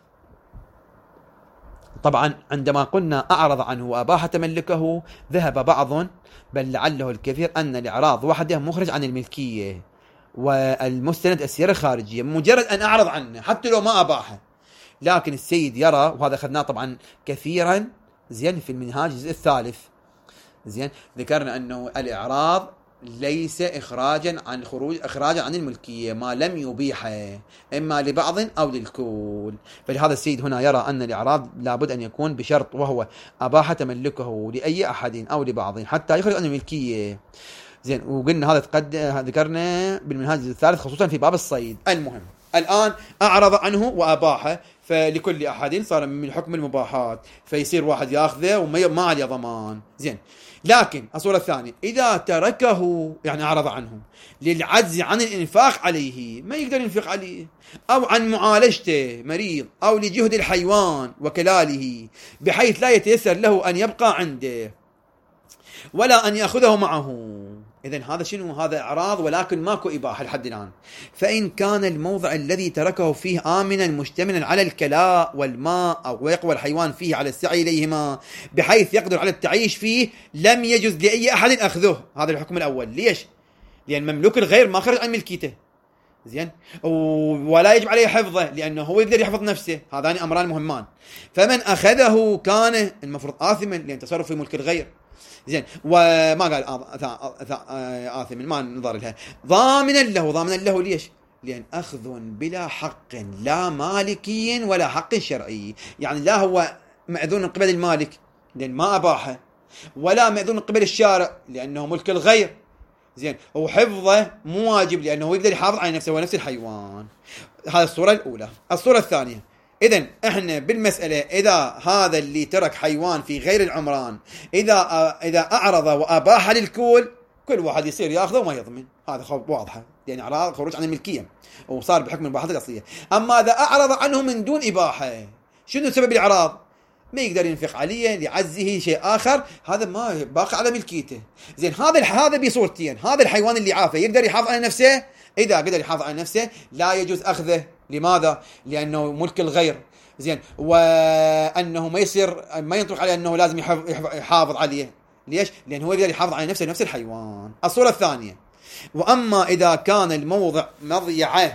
طبعا عندما قلنا أعرض عنه وأباح تملكه، ذهب بعض بل لعله الكثير أن الإعراض وحده مخرج عن الملكية، والمستند السيرة الخارجية مجرد أن أعرض عنه حتى لو ما أباحه. لكن السيد يرى، وهذا أخذناه طبعا كثيرا زين في المنهاج الجزء 3 زين، ذكرنا أنه الإعراض ليس إخراجا عن الملكية ما لم يبيحه، إما لبعض أو للكل. فلهذا السيد هنا يرى أن الإعراض لابد أن يكون بشرط، وهو أباح تملكه لأي أحد أو لبعض حتى يخرج عن الملكية. زين، وقلنا هذا ذكرنا بالمنهاج الثالث خصوصا في باب الصيد. المهم الآن أعرض عنه وأباحه، فلكل أحد صار من حكم المباحات، فيصير واحد ياخذه وما عليه ضمان. زين، لكن الصورة الثانية إذا تركه، يعني أعرض عنه للعجز عن الإنفاق عليه، ما يقدر ينفق عليه، أو عن معالجته مريض، أو لجهد الحيوان وكلاله بحيث لا يتيسر له أن يبقى عنده ولا أن يأخذه معه. إذن هذا شنو؟ هذا إعراض ولكن ماكو إباحة لحد الآن. فإن كان الموضع الذي تركه فيه آمنا مشتملا على الكلاء والماء، أو يقوى الحيوان فيه على السعي إليهما بحيث يقدر على التعيش فيه، لم يجوز لأي أحد أخذه. هذا الحكم الأول. ليش؟ لأن مملوك الغير ما خرج عن ملكيته. زين، ولا يجب عليه حفظه لأنه هو يقدر يحفظ نفسه. هذان أمران مهمان. فمن أخذه كان المفروض آثما لأن تصرف في ملك الغير. زين، وما قال آثم، ما نظر لها. ضامنا له. ليش؟ لأن أخذ بلا حق لا مالكي ولا حق شرعي، يعني لا هو مأذون من قبل المالك لأن ما أباحه، ولا مأذون من قبل الشارع لأنه ملك الغير. زين، وحفظه مو واجب لأنه يقدر يحافظ على نفسه ونفس الحيوان. هذه الصورة الأولى. الصورة الثانية، إذن إحنا بالمسألة إذا هذا اللي ترك حيوان في غير العمران إذا أعرض وأباح للكل، كل واحد يصير يأخذه وما يضمن. هذا واضحة، يعني إعراض خروج عن الملكية وصار بحكم الإباحة الأصلية. أما إذا أعرض عنه من دون إباحة، شنو سبب الإعراض؟ ما يقدر ينفق عليه لعزه شيء آخر، هذا ما باقي على ملكيته. زين، هذا بصورتين. هذا الحيوان اللي عافه يقدر يحافظ على نفسه، إذا قدر يحافظ على نفسه لا يجوز أخذه. لماذا؟ لأنه ملك الغير. زين، وأنه ما ينطق عليه أنه لازم يحافظ عليه. ليش؟ لأنه هو يقدر يحافظ على نفسه نفس الحيوان. الصورة الثانية، وأما إذا كان الموضع مضيعة،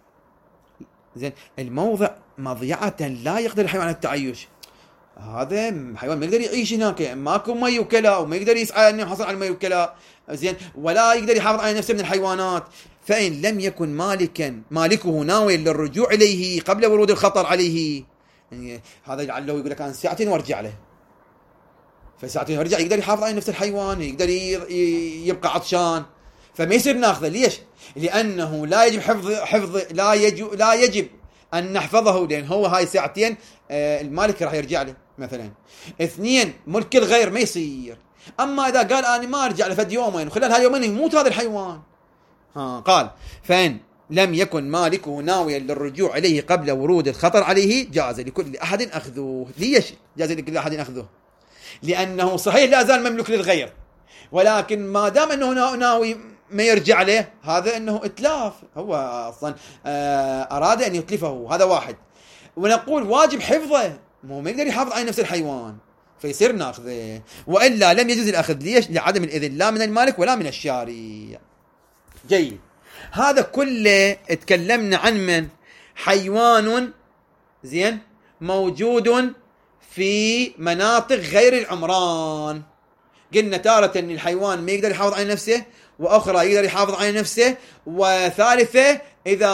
زين، الموضع مضيعة لا يقدر الحيوان على التعيش، هذا حيوان ما يقدر يعيش هناك، ماكو مي وكلاء، وما يقدر يسعى انه يحصل على المي وكلاء. زين، ولا يقدر يحافظ على نفسه من الحيوانات. فإن لم يكن مالكه ناويا للرجوع إليه قبل ورود الخطر عليه، يعني هذا لعله يقول لك أنا ساعتين وارجع له، فساعتين يرجع يقدر يحافظ على نفس الحيوان، يقدر يبقى عطشان، فما يصير ناخذه. ليش؟ لأنه لا يجب حفظ لا يجب أن نحفظه، لأن هو هاي ساعتين المالك راح يرجع له مثلا. اثنين، ملك الغير ما يصير. أما إذا قال أنا ما أرجع له فد يومين وخلال هاليومين يموت هذا الحيوان، قال فإن لم يكن مالكه ناويا للرجوع إليه قبل ورود الخطر عليه جاز لكل أحد أخذه. ليش جاز لكل أحد أخذه؟ لأنه صحيح لا زال مملوك للغير، ولكن ما دام أنه ناوي ما يرجع له، هذا أنه إتلاف، هو أصلا أراد أن يتلفه. هذا واحد. ونقول واجب حفظه، ما يقدر يحافظ على نفس الحيوان، فيصير ناخذه، وإلا لم يجوز الأخذ. ليش؟ لعدم الإذن لا من المالك ولا من الشارع. جيد، هذا كله اتكلمنا عن من حيوان زين موجود في مناطق غير العمران. قلنا تارة ان الحيوان ما يقدر يحافظ على نفسه، واخرى يقدر يحافظ على نفسه، وثالثة اذا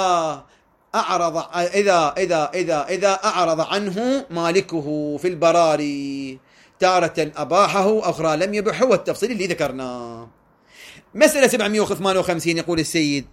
اعرض عنه مالكه في البراري، تارة اباحه اخرى لم يبحه، والتفصيل اللي ذكرناه. مسألة 758 يقول السيد: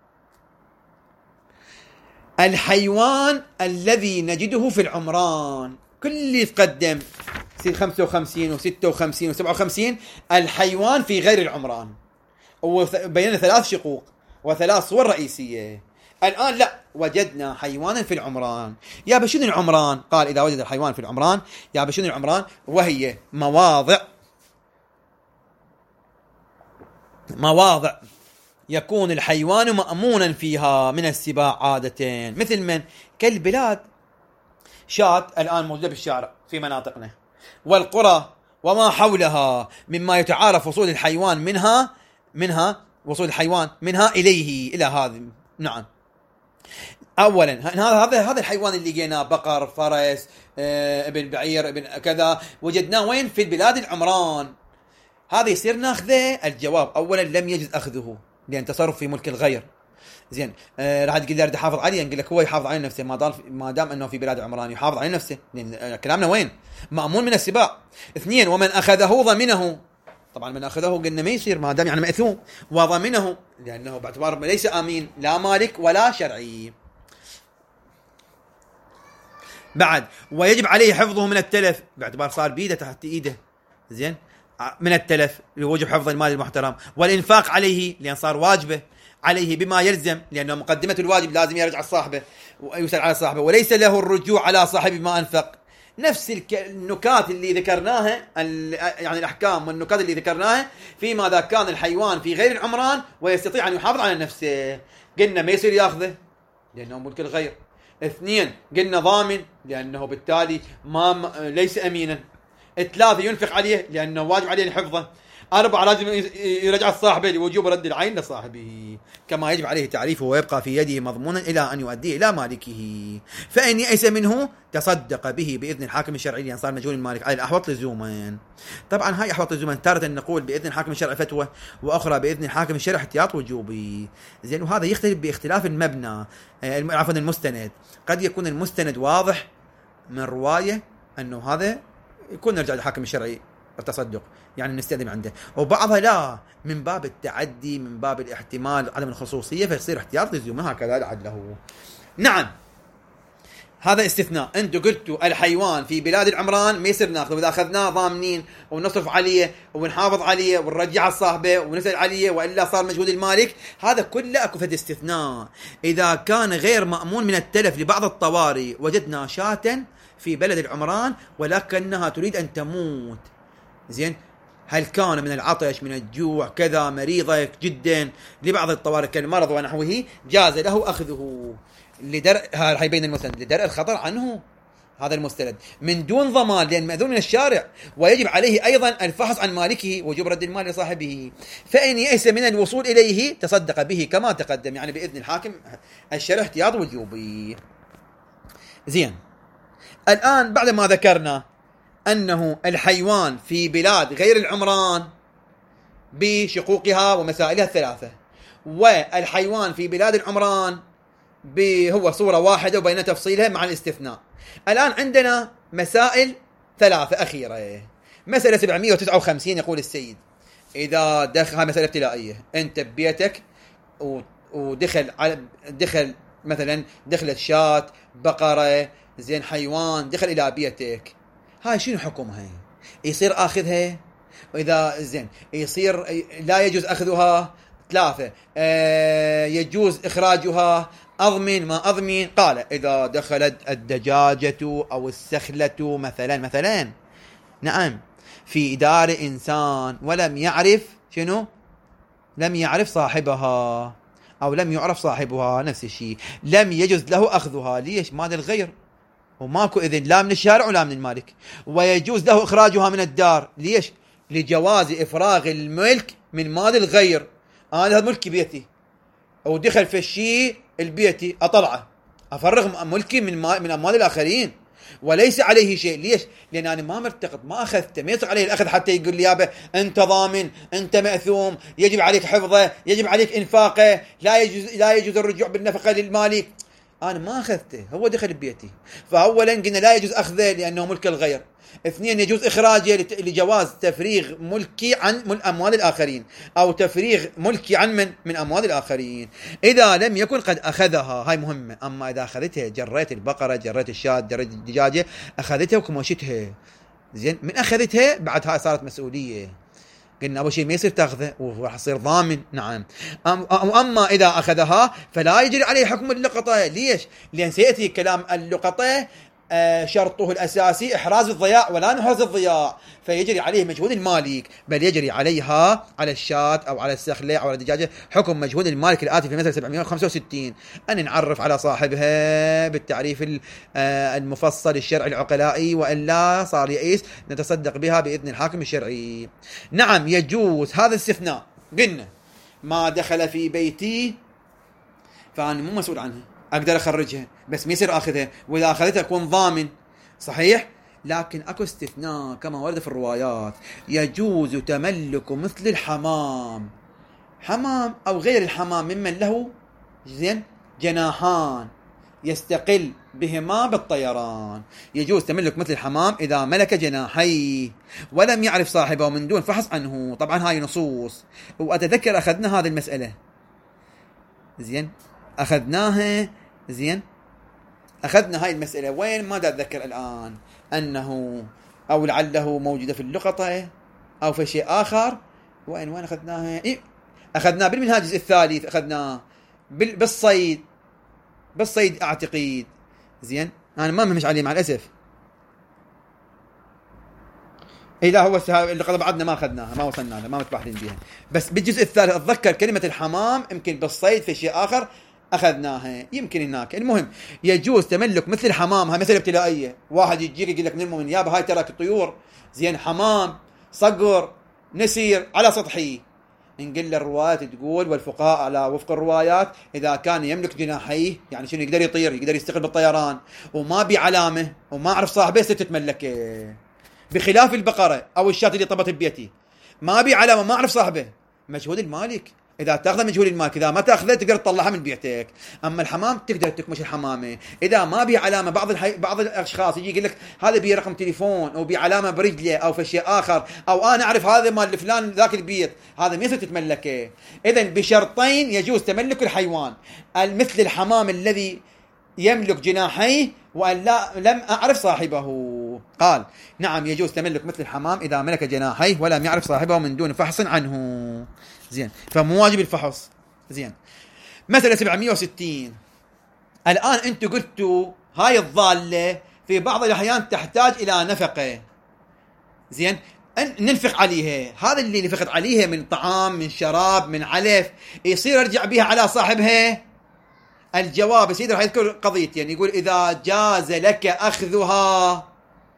الحيوان الذي نجده في العمران، كل اللي يتقدم 55 و56 و57 الحيوان في غير العمران، وبيننا 3 شقوق و3 صور رئيسية. الآن لا، وجدنا حيوانا في العمران. يا بشنو العمران؟ قال إذا وجد الحيوان في العمران، يا بشنو العمران؟ وهي مواضع يكون الحيوان مأمونا فيها من السباع عادة، مثل من كالبلاد، شاة الآن موجودة بالشارع في مناطقنا، والقرى وما حولها، مما يتعارف وصول الحيوان منها إليه، إلى هذا. نعم، أولا هذا الحيوان اللي لقيناه، بقر، فرس، ابن بعير، ابن كذا، وجدناه وين؟ في البلاد العمران. هذا يصير ناخذه. الجواب أولا لم يجوز أخذه، لأن تصرف في ملك الغير. زين، راح تقول لي حافظ عليه، نقول لك هو يحافظ على نفسه ما دام انه في بلاد عمران يحافظ على نفسه، لان كلامنا وين؟ مأمون من السباع. 2، ومن اخذه ضمنه. طبعا من أخذه قلنا ما يصير ما دام يعني مأثوم، وضمنه لأنه باعتبار ليس أمين لا مالك ولا شرعي. بعد ويجب عليه حفظه من التلف باعتبار صار بيده تحت إيده، زين، من التلف لوجب حفظ المال المحترم، والإنفاق عليه لأن صار واجبه عليه بما يلزم، لأنه مقدمة الواجب لازم يرجع صاحبه ويسأل على صاحبه، وليس له الرجوع على صاحبه بما أنفق. نفس النقاط اللي ذكرناها، يعني الأحكام والنقاط اللي ذكرناها فيما إذا كان الحيوان في غير العمران ويستطيع أن يحافظ على نفسه، قلنا ما يصير يأخذه لأنه ملك الغير. 2 قلنا ضامن لأنه بالتالي ما ليس أمينا. 3 ينفق عليه لأنه واجب عليه حفظه. 4 لازم يرجع صاحبه لوجوب رد العين لصاحبه كما يجب عليه تعريفه ويبقى في يده مضمونا إلى أن يؤديه إلى مالكه. فإن يئس منه تصدق به بإذن الحاكم الشرعي لأن صار مجهول المالك على الأحوط لزوما. طبعا هاي أحوط لزوما تارة نقول بإذن الحاكم الشرعي فتوى، وأخرى بإذن الحاكم الشرعي احتياط وجوبي، زين. وهذا يختلف باختلاف المبنى، عفوا المستند. قد يكون المستند واضح من رواية أنه هذا يكون نرجع للحاكم الشرعي التصدق يعني نستخدم عنده، وبعضها لا من باب التعدي من باب الاحتمال عدم الخصوصية فيصير احتياط لزوم هكذا لعله. نعم هذا استثناء. انتم قلتوا الحيوان في بلاد العمران ما يصير ناخذه، واذا اخذناه ضامنين ونصرف عليه ونحافظ عليه ونرجع صاحبه ونسأل عليه والا صار مجهود المالك، هذا كله اكو فد استثناء. اذا كان غير مأمون من التلف لبعض الطوارئ، وجدنا شاة في بلد العمران ولكنها تريد ان تموت، زين، هل كان من العطش من الجوع كذا مريضة جدا لبعض الطوارئ كالمرض ونحوه، جاز له أخذه لدرء، هاي بين المستند لدرء الخطر عنه هذا المستند من دون ضمان لأن مأذون من الشارع، ويجب عليه أيضا الفحص عن مالكه وجوب رد المال لصاحبه. فإن يئس من الوصول إليه تصدق به كما تقدم، يعني بإذن الحاكم الشرع احتياط وجوبي. زين، الآن بعد ما ذكرنا أنه الحيوان في بلاد غير العمران بشقوقها ومسائلها الثلاثة، والحيوان في بلاد العمران هو صورة واحدة وبين تفصيلها مع الاستثناء. الآن عندنا مسائل 3 أخيرة. مسألة 759 يقول السيد إذا دخل، مسألة ابتلائية، أنت ببيتك دخل مثلا دخلت شاة بقرة زين حيوان دخل إلى بيتك، هاي شنو حكمها؟ يصير آخذها؟ وإذا زين يصير لا يجوز أخذها؟ 3 يجوز إخراجها؟ أضمن ما أضمن؟ قال إذا دخلت الدجاجة أو السخلة مثلا نعم في دار إنسان ولم يعرف شنو؟ لم يعرف صاحبها أو لم يعرف صاحبها، نفس الشيء لم يجوز له أخذها. ليش؟ مال الغير وماكو إذن لا من الشارع ولا من المالك. ويجوز له إخراجها من الدار. ليش؟ لجواز إفراغ الملك من مال الغير. أنا هذا ملكي بيتي ودخل في الشيء البيتي أطلعه أفرغ ملكي من أموال الآخرين وليس عليه شيء. ليش؟ لأن أنا ما مرتقط ما أخذته، ما يصير عليه الأخذ حتى يقول لي يابا أنت ضامن أنت مأثوم يجب عليك حفظه يجب عليك إنفاقه لا يجوز الرجوع بالنفقة للمالك. أنا ما أخذته، هو دخل ببيتي. فأولا قلنا لا يجوز أخذه لأنه ملك الغير. 2 يجوز إخراجه لجواز تفريغ ملكي عن أموال الآخرين أو تفريغ ملكي عن من أموال الآخرين إذا لم يكن قد أخذها. هاي مهمة. أما إذا أخذتها جريت البقرة جريت الشاة جريت الدجاجة أخذتها وكمشتها زين، من أخذتها بعد هاي صارت مسؤولية. قلنا أول شيء ما يصير تأخذه وراح يصير ضامن. نعم. أما إذا أخذها فلا يجري عليه حكم اللقطة. ليش؟ لأن سيأتي كلام اللقطة شرطه الأساسي إحراز الضياع ولا نحرز الضياع، فيجري عليه مجهود المالك، بل يجري عليها على الشاة أو على السخلة أو على الدجاجة حكم مجهود المالك الآتي في مسألة 765 أن نعرف على صاحبها بالتعريف المفصل الشرعي العقلائي، وإلا صار يئيس نتصدق بها بإذن الحاكم الشرعي. نعم يجوز هذا استثناء. قلنا ما دخل في بيتي فأنا مو مسؤول عنها، أقدر أخرجها بس ما يصير أخذها، وإذا أخذتها أكون ضامن صحيح. لكن أكو استثناء كما ورد في الروايات، يجوز تملك مثل الحمام، حمام أو غير الحمام ممن له زين جناحان يستقل بهما بالطيران. يجوز تملك مثل الحمام إذا ملك جناحيه ولم يعرف صاحبه من دون فحص عنه. طبعا هاي نصوص، وأتذكر أخذنا هذه المسألة زين، أخذناها زين، أخذنا هاي المسألة وين ما أتذكر الآن، أنه أو لعله موجودة في اللقطة أو في شيء آخر. وين أخذناها؟ إيه؟ أخذناه بالمنهاج الجزء الثالث، أخذناه بالصيد أعتقد زين. أنا ما مهمش عليه مع الأسف. إيه لا، هو اللقطة بعدنا ما أخذناها، ما وصلنا لها، ما متباحثين بها. بس بالجزء الثالث أتذكر كلمة الحمام، يمكن بالصيد في شيء آخر أخذناها، يمكن هناك. المهم يجوز تملك مثل الحمام. هاي مثل ابتلائية، واحد يجيك يقول لك من المؤمن يابا هاي تراك طيور زين، حمام، صقر، نسير على سطحي. نقول الروايات تقول والفقهاء على وفق الروايات إذا كان يملك جناحيه، يعني شنو، يقدر يطير، يقدر يستقل بالطيران، وما بعلامة وما أعرف صاحبه، تتملكه. بخلاف البقرة أو الشاة اللي طبت ببيتي، ما بعلامة، ما أعرف صاحبه، مجهود المالك. إذا تأخذ مجهول المالك، إذا ما تأخذه تقدر تطلعها من بيتك. أما الحمام تقدر تكمش الحمامة إذا ما بيه علامة. بعض الأشخاص يجي يقول لك هذا بيه رقم تليفون أو بيه علامة برجله أو في شيء آخر، أو أنا أعرف هذا مال فلان ذاك البيت، هذا ما يصير تتملكه. إذن بشرطين يجوز تملك الحيوان، مثل الحمام الذي يملك جناحيه وأن لم أعرف صاحبه. قال نعم يجوز تملك مثل الحمام إذا ملك جناحيه ولم يعرف صاحبه من دون فحص عنه. زين، فمو واجب الفحص. زين، مسألة 760. الآن أنتوا قلتوا هاي الضالة في بعض الأحيان تحتاج إلى نفقة. زين، ننفق عليها. هذا اللي نفقت عليها من طعام، من شراب، من علف، يصير أرجع بها على صاحبها؟ الجواب سيدي راح يذكر قضيتين، يعني يقول إذا جاز لك أخذها،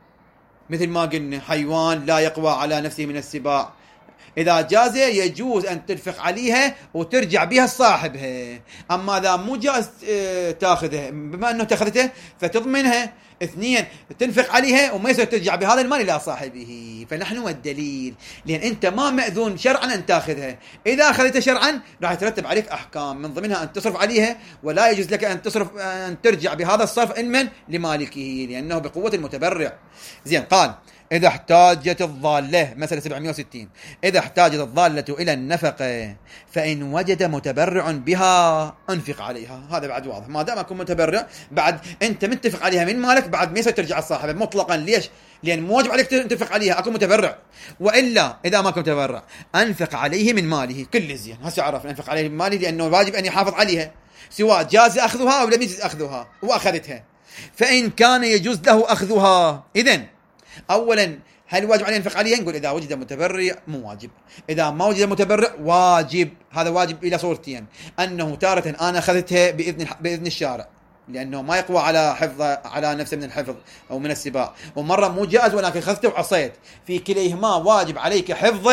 مثل ما قلنا حيوان لا يقوى على نفسه من السباع، إذا جاز يجوز أن تنفق عليها وترجع بها لصاحبها. أما إذا مو جاز تأخذها، بما أنه تأخذته فتضمنها. اثنين، تنفق عليها وما يصير ترجع بهذا المال إلى صاحبه. فنحن والدليل، لأن أنت ما مأذون شرعا أن تأخذها. إذا أخذتها شرعا راح يترتب عليك أحكام، من ضمنها أن تصرف عليها، ولا يجوز لك أن ترجع بهذا الصرف علما لمالكه، لأنه بقوة المتبرع. زين، قال إذا احتاجت الضالة، مثلا 760، إذا احتاجت الضالة إلى النفقة فإن وجد متبرع بها أنفق عليها. هذا بعد واضح، ما دام أكون متبرع بعد أنت متفق عليها من مالك، بعد ما يصير ترجع الصاحب مطلقا. ليش؟ لأن مو واجب عليك تنفق عليها، أكون متبرع. وإلا إذا ما كنت متبرع أنفق عليه من ماله. كل زين، هسه عرف أنفق عليه من ماله، لأنه واجب أن يحافظ عليها سواء جاز أخذها أو لم يجوز أخذها، وأخذتها. فإن كان يجوز له أخذها، إذن أولا هل واجب عليه ينفق عليها؟ نقول إذا وجد متبرع مو واجب، إذا ما وجد متبرع واجب. هذا واجب إلى صورتين، أنه تارة أنا أخذتها بإذن الشارع لأنه ما يقوى على حفظ على نفسه من الحفظ أو من السباع، ومرة مو جائز ولكن أخذته وعصيت. في كليهما واجب عليك حفظ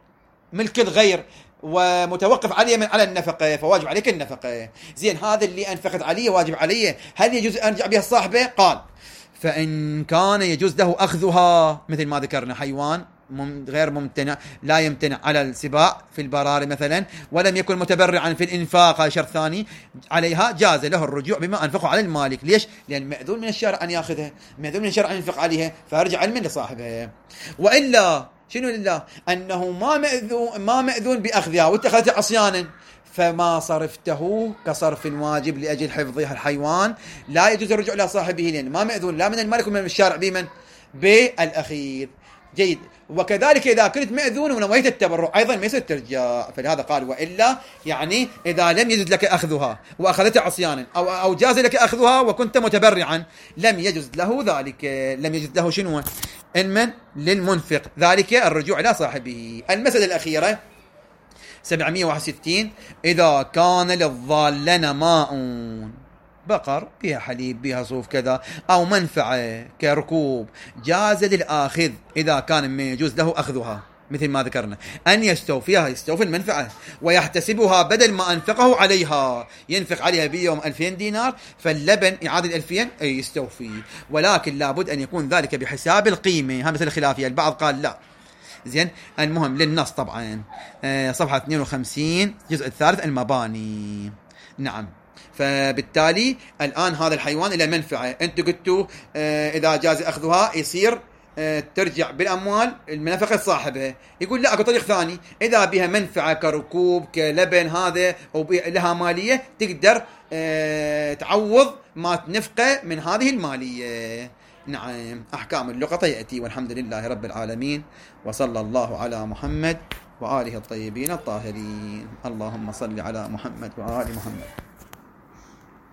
ملك الغير ومتوقف عليه على النفقة، فواجب عليك النفقة. زين، هذا اللي أنفقت عليه واجب عليه، هل يجوز أرجع بها الصاحبة؟ قال فإن كان يجوز له أخذها، مثل ما ذكرنا حيوان غير ممتنع، لا يمتنع على السباع في البراري مثلا، ولم يكن متبرعا في الإنفاق، هذا شرط ثاني عليها، جاز له الرجوع بما أنفقه على المالك. ليش؟ لأن مأذون من الشرع أن يأخذها، مأذون من الشرع أن ينفق عليها، فارجع علما لصاحبها. وإلا شنو لله؟ أنه ما مأذون بأخذها واتخذتها عصيانا، فما صرفته كصرف واجب لأجل حفظها الحيوان، لا يجوز الرجوع إلى صاحبه، لأن ما مأذون لا من المالك ومن الشارع بمن بالأخير. جيد، وكذلك إذا كنت مأذون ونويت التبرع أيضا ما يصير ترجع. فلهذا قال وإلا، يعني إذا لم يجوز لك أخذها وأخذتها عصيانا، أو جاز لك أخذها وكنت متبرعا، لم يجوز له ذلك. لم يجوز له شنو؟ علما للمنفق ذلك الرجوع إلى صاحبه. المسألة الأخيرة 761، إذا كان للضالة نماء، بقر بها حليب بها صوف كذا، أو منفعة كركوب، جاز للآخذ إذا كان ما يجوز له أخذها، مثل ما ذكرنا أن يستوفي المنفعة ويحتسبها بدل ما أنفقه عليها. ينفق عليها بيوم 2000 دينار، فاللبن يعادل 2000 أي يستوفي، ولكن لابد أن يكون ذلك بحساب القيمة. ها مثل خلافية، البعض قال لا. زين، المهم للنص طبعا صفحة 52 الجزء الثالث المباني. نعم، فبالتالي الآن هذا الحيوان له منفعة، أنتم قلتوا إذا جاز أخذها يصير ترجع بالأموال النفقة صاحبها. يقول لا، أكو طريق ثاني، إذا بها منفعة كركوب كلبن هذا ولها مالية تقدر تعوض ما تنفقه من هذه المالية. نعم، أحكام اللقطة يأتي. والحمد لله رب العالمين، وصلى الله على محمد وآله الطيبين الطاهرين. اللهم صل على محمد وآل محمد.